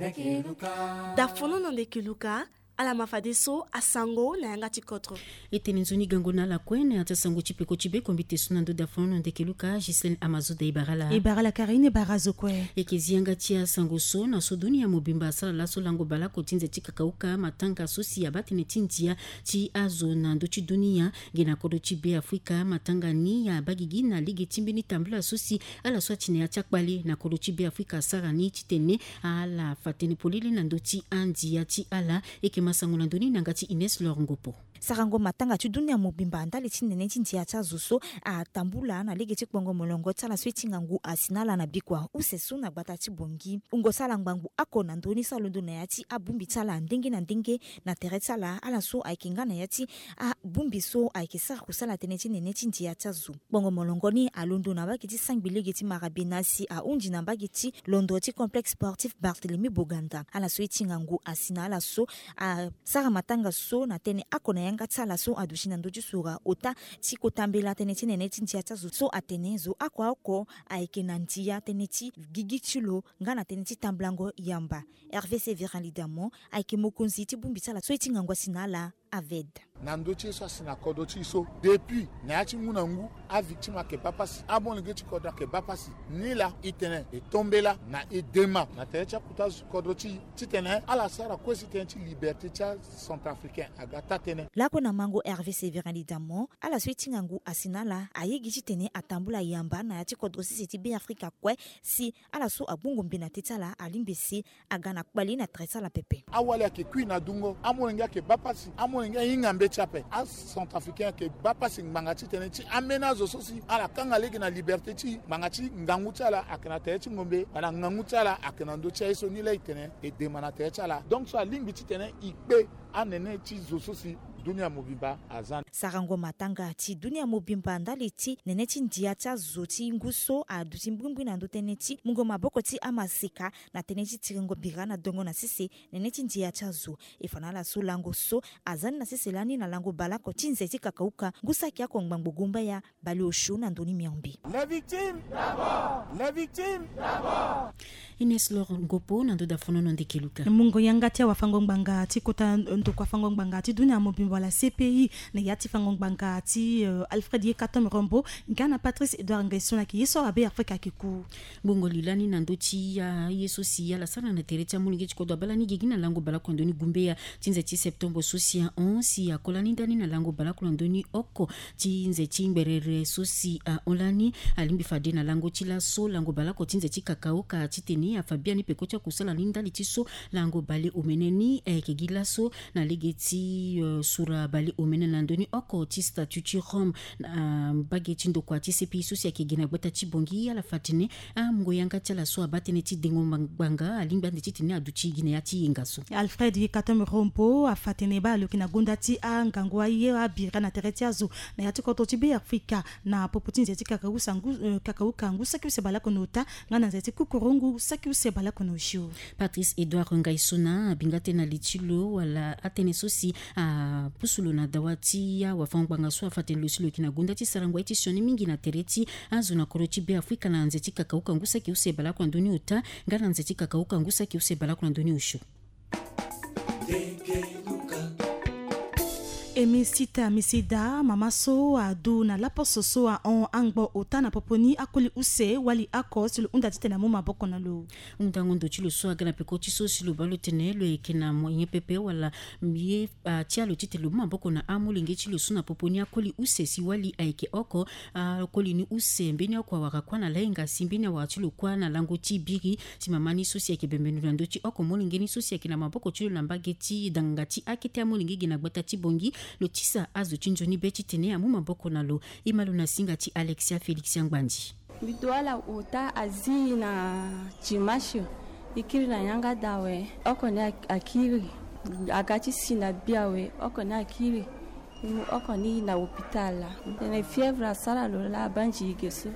dafonono ndeke luka ala mafadeso asango na yanga tikotro etenenzoni gangona la kwene atasango chipeko chibeko mbitesuna dafonono ndeke luka Gislaine Amazoda Ibarala Karine Barazo kwe ekezianga tia sango so na soduni ya mobimba sala laso lango balako tinze tikakauka matanga sosi ya batine tintia ti azo na ndochi dunia gena kodo chibe Afrika matanga ni ya bagigi na ligue timbini tambula sosi ala swatine ya chakbali na kodo chibe Afrika sarani titene ala fatene polili na ndoti andi ya ti ala masangola ndoni nangati Ines Lorongopo sarango matanga tu dunia mobimba ndali tinene tintia chazuso a tambula na lege tikbongo molongo tsala swetinga ngu asinala na bikwa usesu na batati bongi ungo sala ngbangu akona ndoni salondo na yati abumbi tsala ndenge na ndenge na teretsala ala so aikinga na yati a bumbi so aikisa kusala teneti nene tintia chazu bongo molongo ni alondo na bakiti sangbilege ti marabenasi a unji na bagiti londo ti complexe sportif Barthélemy Boganda ala swetinga ngu asinala so a sara matanga so na tene akona yanga tsala so adushina ndoji sura ota tiko tambela teneti nene tintia chazu so atenezo akwa oko aikenantia teneti gigichulo ngana teneti tamblango yamba Hervé Severin aike mokonzi ti bumbi tsala so etinga ngwa sinala aved nandochi so sina kodochi so depuis nyachi munangu a victime ke papasi abonge ti koda ke papasi ni la itene e tombela na edema na techa kutazu kodochi titene ala sara kwesi tenti liberté cha centrafricain agata tene lako na mango Hervé Severin ala swetinga ngu asinala ayegi titene atambula yamba na yati kodosi siti be Afrika kwe si ala so abungu mbina tetala alimbesi agana kwali na tresa la pepe awale ke kwina dungo amonga ke papasi amonga ingambe chape a centrafricain ke bapasi ngangati teneti amenazo sosi ala kanga legi na liberté ti ngangati ngangutala akena techi ngombe ala ngangutala akena ndo cha iso ni la itene e demana techa la donc so lingbi ti tene ikpe anene ti zo sosi dunia mobimba azan sarango matanga ti dunia mobimba ndali ti nene ti ndia cha zoti nguso a duti mbwimbwi na ndotene ti mungo maboko ti amasika na tene ti tiringo bira na dongo na sisi nene ti ndia cha zo ifanala so lango so azan na sisi lani na lango balako ti nzeti kakauka ngusa ki ako ngbango gomba ya bali osho na ndoni miambi la victime d'abord Ines Lorongopo na ndoda fonono ndeke luka mungo yangati wa fango ngbanga ti kota ndo kwa fango ngbanga ti dunia mobimba la CPI na yati fango ngbanga ti Alfred Yekatom Rombo ngana Patrice Edouard Ngaisona ki yeso abe Afrika kiku bongo lilani na ndoti ya yeso si ya la sana na tereta mulinge chikodo balani gigina lango balako ndoni gumbeya tinze ti septembre sosia 11 ya kolani ndani na lango balako ndoni oko tinze ti mberere sosi a olani alimbi fade na lango ti la so lango balako tinze ti kakao ka titeni a Fabiani pekocha kusala linda litiso lango bale omeneni kegila so na legeti sura bale omenen landoni oko ti statut ti Rome bageti ndo kwa ti CPI sosi ya kegina gbata ti bongi ala fatine mgo yanga ti la so abatene ti dengo banga alimba ndi ti tene aduchi gine ya ti ingaso Alfred Yekatom Rombo a fatene ba lokina gonda ti a ngangwa ye a bira na tereti azo na yati koto ti be Afrika na popotin zeti kakau kangu saki se bala konota ngana zeti kukurungu saki se bala konosho Patrice Edouard Ngaisona bingate na litilo wala atene sosi pusulo na dawati ya wafangwanga so afatene losilo kina gonda ti sarangwa ti sioni mingi na tereti azo na koroti be Afrika na nzeti kakau kangu saki se bala kondoni uta ngana nzeti kakau kangu saki se bala kondoni usho Emisita misida mamaso adu na lapososo a on angbo otana poponi akoli use wali akos lu unda titena muma boko na lu undango ndo chilo so agana pekoti so silu balo tenelo ekena moye pepe wala mie tialo titelo muma boko na amulinge chilo so na poponi akoli use si wali aike oko koli ni use mbeni kwa wakakwana lainga simbeni wa chilo kwa na lango ti biri ti mamani sosi yake bembenu ndo chi oko molinge ni sosi yake na maboko chilo na mbageti dangati akete amulinge gina gbata ti bongi lotisa azo chinjoni beti tene amu maboko nalo imalo na singa ti Alexia Felix Yangbandi bitwala uta azina chimasho ikiri na yanga dawe okone akiri agati sina biawe okone akiri okone na hopitala tene fièvre sala lo la banji geso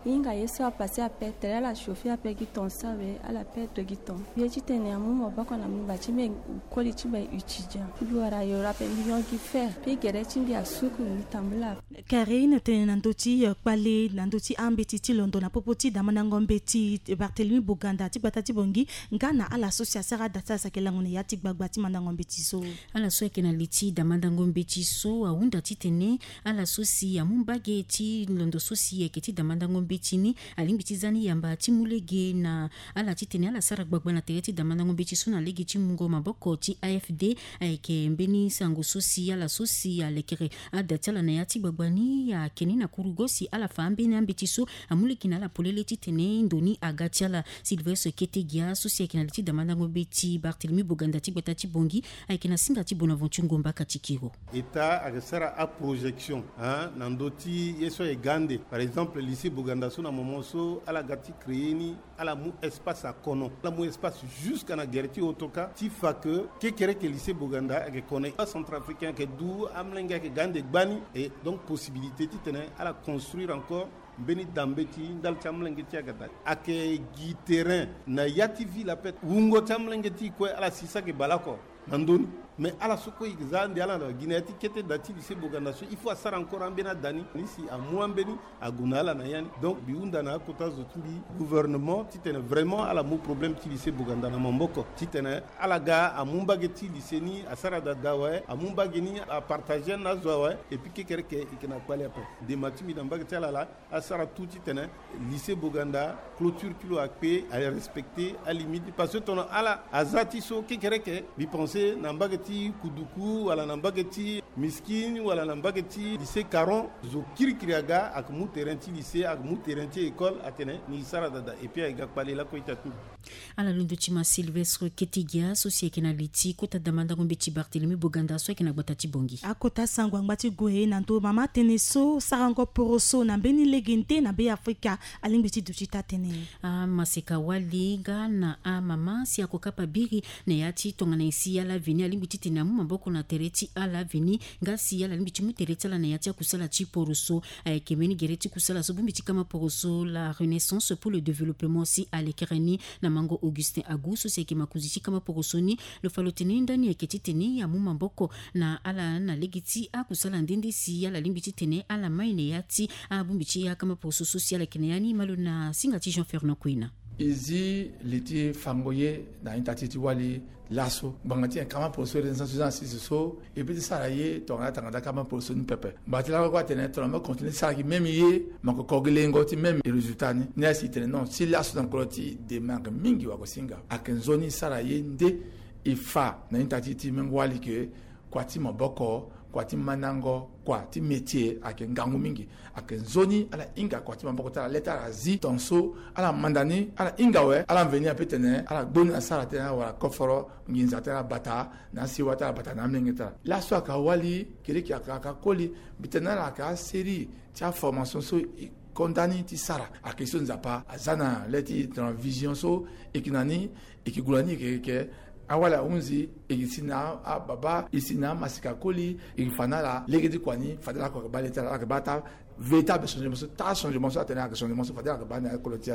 inga yeso a passé à perdre elle a chauffé à perdre ton ça elle a perdu ton bien tu tenais à mon ba qu'on a mis ba chimé koli chimé étudiant biwara yo rappel million qui fait puis gere chimbi a suku tambula Karine tenandoti kwale nandoti ambeti ti londo na popoti damana ngombeti Barthélemy Boganda ti batati bongi ngana ala association data sakelangone yati gbagbati mandangombeti so ala so ekena liti damanda ngombeti so aunda titene ala sosi ya mumbage ti londo sosi eketi damanda ngombeti ni alimbiti zani yamba ti mulege na ala titene ala sara gbagba na tereti damanda ngombeti so na legi ti mungo maboko ti AFD ayeke mbeni sango sosi ala sosi alekere adatala na yati gbagba ni ya keni na kurugosi ala fambe na ambeti so amuleki na la polele titene ndoni agatiala Sylvestre Ketegia sosi ekena liti damanda ngombeti Barthélemy Boganda ti gbata ti bongi ayeke na singa ti Bonaventure Ngomba katikiro État agesara a projection nandoti yeso e gande par exemple lycée Boganda so na moment so ala gati créer ni ala mu espace a kono ala mu espace jusqu'à na gerti otoka ti fa que kere que lycée Boganda ake kono centrafricain ke du amlenga ke gande gbani et donc possibilité ti tene ala construire encore beni dambeti ndal chamlengeti agata ake gi terrain na yati ville apet wungo chamlengeti ko ala sisa ke balako nandoni mais ala soko exande ala na gineti kete dati lycée Boganda so il faut asara encore ambena dani ici à moambeni à gunala na yani donc biunda na kota zotumbi gouvernement titene vraiment ala mo problème ti lycée Boganda na mamboko titene ala ga amumbageti lycée ni asara dadawa amumbage ni a partager na zowa et puis kekere ke ikena kwale apa de matimi dambageti ala la asara tout titene lycée Boganda clôture kilo akpe à respecter à limite parce que ton ala azati so kekere ke bi penser na mbageti kuduku wala na mbageti miskin wala na mbageti lycée Caron zo kirikiriaga ak mu terrain ti lycée ak mu terrain ti école atene ni sara dada et puis aga pale la ko itatu ala lundo chima Sylvestre Ketigia sosi ekena liti kota damanda ngombeti Barthélemy Boganda so ekena gbata ti bongi akota sangwa ngbati goe nanto mama teneso sarango poroso na beni legente na be Afrika alimbiti duchita tene maseka walinga na mama si akokapa biri na yati tongana isi ala vini alimbiti tene amu maboko na tereti ala vini ngasi ala alimbiti mu tereti ala na yati akusala ti poroso ayekemeni gereti kusala so bumbiti kama poroso la renaissance pour le développement si alekereni na mango Augustin Aguso seki makuziti kama porosoni lo falotene ndani eketi tene ya mu maboko na ala na legiti akusala ndindi si ala limbiti tene ala maine yati abumbiti ya kama poroso social keneyani malo na singa ti Jean Fernand Quina izi liti fangoye na intatiti wali laso bangati kama poroso renaissance so et puis ça raye tonga tanga kama poroso ni pepe batila ko tene to ma continuer ça qui même yé mako kogelengo ti même résultat ni asi tene non si laso dans koloti de manque mingi wa ko singa akenzoni saraye nde ifa na intatiti mengwali ke kwati maboko kwati manango kwati métier ake ngangu mingi ake nzoni ala inga kwati maboko ta leta azi tonso ala mandani ala inga we ala venir petene ala gboni asara tena wala koforo nginza tena bata na siwata bata na mlengeta la so aka wali keleki aka koli bitena la ka série tia formation so condamné ti sara a question nzapa azana leti dans vision so ekinani ekigulani ke awala unzi ikisina baba isina masika koli ifanala legedi kwani fadala ko baleta la bata véritable changement so atena changement so fadala ko bana kolotia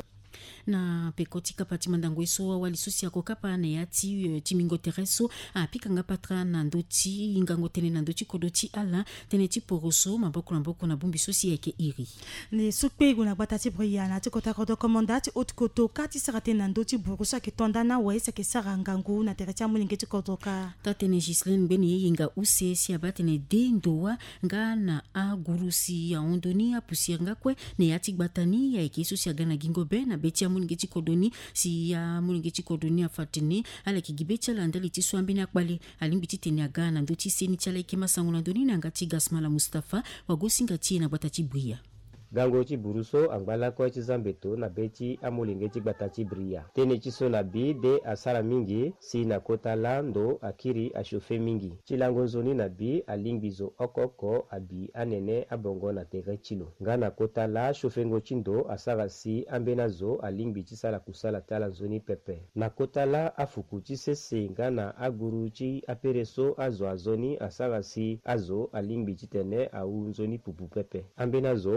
na pekoti kapati mandango iso wali susi yako kapa na yati timingo tereso apika nga patra na ndoti ingango tene na ndoti kodoti ala tene ti poroso maboko na bumbi susi yake iri ne sukpego na batati briana ti kota kodo komandati otkoto kati sarate na ndoti burusa ke tondana wa isa ke sarangangu na teretia mulinge ti kodoka ta tene Gislaine beni yinga use si abatene dendoa nga na agurusi ya ondoni apusier nga kwe ne yati batani ya eke susi agana gingo be na beti mulingeti kodoni si ya mulingeti kodoni afatini ala kigibecha la ndali tiswambi na kwali alimbiti tene agana ndoti seni chala ikema sangula ndoni na ngati Gasmala Mustafa wagosinga tie na batati bria gango ci buruso angbala ko ci zambeto na beti amulinge ci bataci bria tene ci so na bi de asara mingi si na kota lando akiri a shofe mingi cilango zoni na bi alingbizo okoko abi anene abongo na tere chilo ngana kota la shofengo chindo asara si ambena zo alingbi ci sala kusala tala zoni pepe na kota la afuku ci sese ngana aguru ci apereso azo azoni asara si azo alingbi ci tene au zoni pupu pepe ambena zo angbala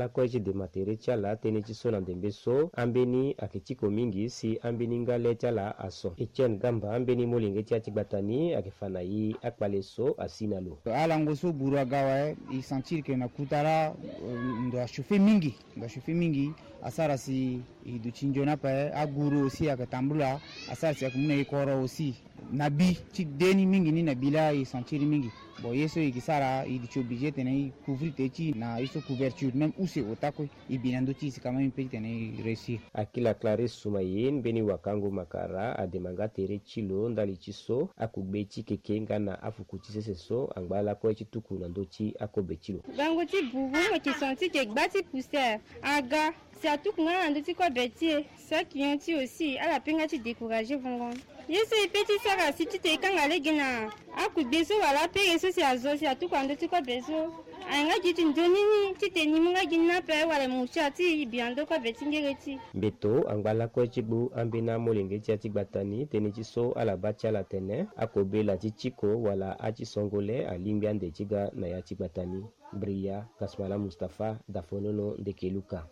angala kwechi de matere chala tene chiso na ndembeso ambeni akitiko mingi si ambeni ngale chala aso Etienne Gamba ambeni molinge tia tibatani akifana yi akpaleso asinalo ala ngoso burwa gawa I sentir que na kutara ndo chauffer mingi asara si iduchinjona pa aguru aussi akatambula asara si akumuna ikoro aussi nabi ti deni mingi ni nabila I sentir mingi bon yeso ikisara idicho obligé tene couvrir techi na iso couverture même où c'est otako ibinando ti c'est quand même petit tene réussir akila Clarisse Soumayen beni wakango makara ademanga tere chilo ndali chiso akubeti kekenga na afukuti seso angbala ko chituku na ndoti akobechilo bango ti bubu mo ti senti que gbati pousser aga c'est à tout nga ndoti ko beti ça qui ont aussi à la penga ti décourager vongon yeso ipeti sara si ti te kanga legina akubeso wala pe yeso si azo si atu kwando ti ko beso anga jiti ndonini ti te ni munga gina pe wala mucha ti biando ko betingereti beto angbala ko chibu ambina molenge ti atibatani tene chiso ala bacha la tene akobela ti chiko wala achi songole alimbia nde chiga na ya tibatani Bria Kasmala Mustafa dafonono ndekeluka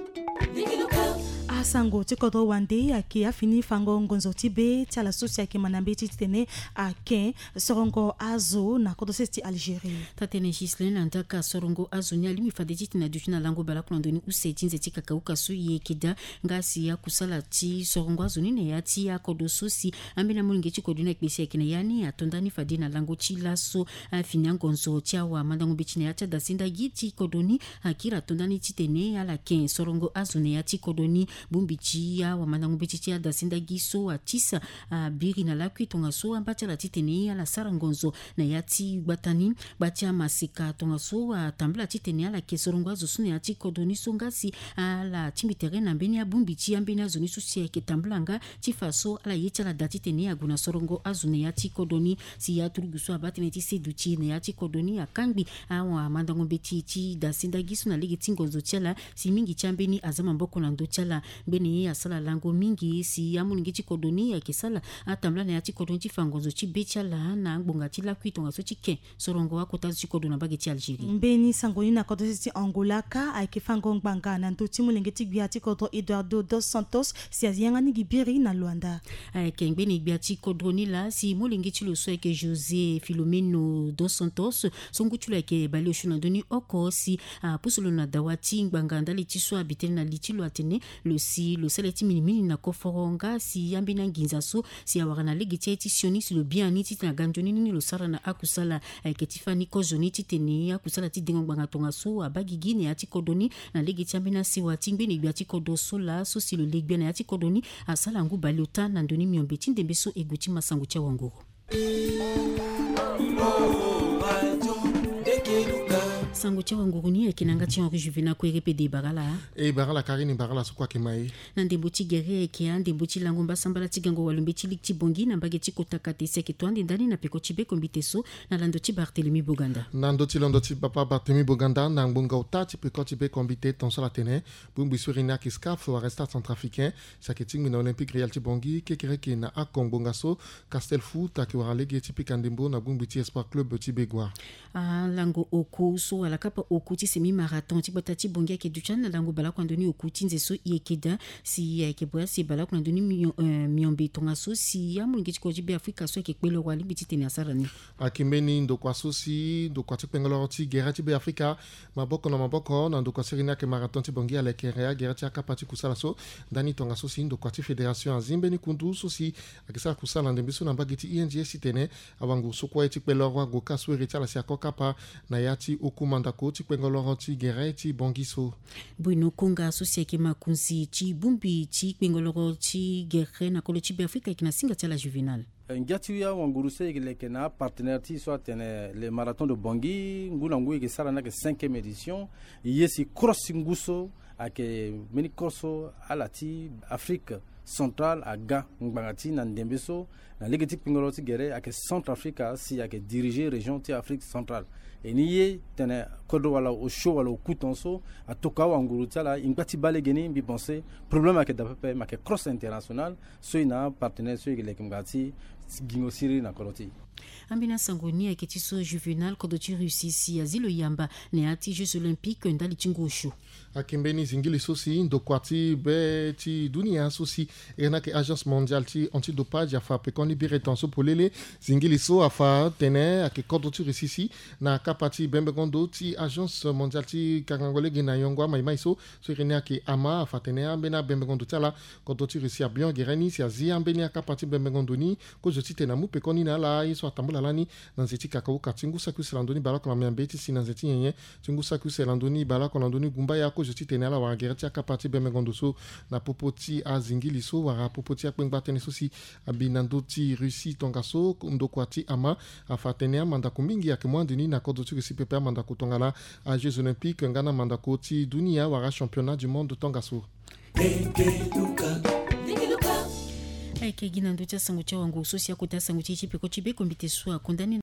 asango tikodo wande aki afini fango ngonzo tibe tala sosia ki manambe titene a ken sorongo azo na kodo sesti Algérie tatene Gislin andaka sorongo azo ni alimi fadeti na dutuna lango bala kulondoni usetinze tika uka su yekida ngasi ya kusala ti sorongo azo ni ne yati ya kodo sosi ambena mulinge ti koduna ekbesi ekene yani atondani fadina lango ti laso afini ngonzo ti awa mandango betine yata dasinda giti kodoni akira tondani titene ala ken sorongo azo ne yati kodoni bumbichi ya wa mandango betichi ya dasinda giso atisa biri na lakwi tonga so ambacha la titene ya la sarangonzo na yati batani bacha masika tonga so tambla titene ya la kesorongo azo sune yati kodoni songasi la timbitere na mbeni ya bumbichi ya mbeni azo nisu ya ketamblanga tifaso ala yecha la datitene ya guna sorongo azo na yati kodoni si ya turuguso abati neti seduchi na yati kodoni ya kangbi wa mandango betichi dasinda giso na ligi tingonzo chala si mingi chambeni azama mboko na ndo chala beni ya sala lango mingi si amulingi ti kodoni ya kesala atamla na ti kodoni ti fangonzo ti bechala na ngbonga ti la kwitonga so ti ke sorongo wa kota ti kodona bagi ti Algérie mbeni sangoni na kodo ti Angola ka ai ke fango ngbanga na ndo ti mulingi ti gbia ti kodo Eduardo dos Santos si azianga ni gibiri na Luanda ai ke mbeni gbia ti kodoni la si mulingi ti lo so ke José Filomeno dos Santos songu ti lo ke bali oshuna doni oko si pusulo na dawati ngbanga ndali ti so habiter na litilo atene si lo seleti minimini na koforonga si yambina nginza so si awarana legiti eti sioni si lo biani ti na ganjoni ni lo sara na akusala ketifani kozoni ti tene akusala ti dengo ngbanga tonga so abagigi ne ati kodoni na legiti yambina si wati ngbe ne gbi ati kodo so la so si lo legbia na ati kodoni asala ngu baliota na ndoni miombe ti ndembe so eguti masango tia wangoro sango tia wanguruni ekinanga ti Henri Juvena ko repede bagala bagala karini bagala so kwa kimai na ndembo ti gere ke ndembo ti lango mbasambala ti gango walumbe ti lik ti bongi na mbage ti kotaka te seke twande ndani na peko ti be kombite so na lando ti Barthélemy Boganda na ndo ti lando ti papa Barthélemy Boganda na ngbonga ota ti peko ti be kombite tonso la tene bumbi surina ki scaf wa resta centrafricain sake ti ngina olympique real ti bongi kekere ke na akongbonga so Castel Foot ki wara lege ti pika ndembo na bumbi ti Espoir Club ti Begwa lango oko so ala kapa oku ti semi marathon ti bata ti bongi ke duchan na lango bala kwandoni oku ti nze so yekeda si ke boya si bala kwandoni miombe tonga so si amulingi ti ko ti be Afrika so ke kpelo wali biti tene asarani akimeni ndo kwa so si ndo kwa ti pengolo ti gera ti be Afrika maboko na ndo kwa serina ke marathon ti bongi ala kerea gera ti akapa ti kusala so ndani tonga so si ndo kwa ti fédération azimbe ni kundu so si akisa kusala ndembe so na mbage ti INGS tene awangu so kwa ti kpelo wa go kaso ere ti ala si akokapa na ya ti okumandako ti kpengolo ti gera ti bongi so Bruno Konga so si ke makunzi ti bumbi ti kpengolo ti gera na kolo ti be Afrika kina singa ti ala Juvenal Ngatiya wanguruse ke na partenaire ti soit le marathon de Bongi nguna ke sara na ke 5e édition yesi cross nguso ake mini crosso ala ti Afrique centrale a ga ngbangati na ndembeso na legiti pingolo ti gere ake Centrafrica si ake diriger région ti Afrique centrale et niye tene kodo wala o show wala o kutonso atoka wanguru tala ingati bale geni bi penser problème ake dapepe make cross international so ina partenaire so ile kimgati gingo siri na koroti ambina sangoni aketiso juvenal kodochi rusisi azilo yamba ne ati Jeux Olympiques ndali chingushu akimbeni zingili sosi ndokwati be ti dunia sosi ena ke agence mondiale ti antidopage afa pekoni biretanso polele zingili so afa tene ake kodochi rusisi na kapati bembe gondo ti agence mondiale ti kangangole gina yongwa mai so ene ake ama afa tene ambena bembe gondo tala kodochi rusi abion gereni si azia ambeni akapati bembe gondo ni ko joti tena mu pekoni na la iso atambula lani nanzeti kakao katingu saku selandoni bala kona miambeti si nanzeti yenye tingu saku selandoni bala kona ndoni gumba yako joti tenela wa gereti akapati bemegondo so na popoti azingili so wa popoti akpengba tene so si abinando ti Russie tonga so ndokwati ama afatene manda kumingi akemwandini na kodo tu si pepe manda kutongala a Jeux Olympiques ngana manda koti dunia wa championnat du monde tonga so Aike gina ndocha sangu cha wangu usosi ya kuta sangu chichi peko chibe kombite sua kondani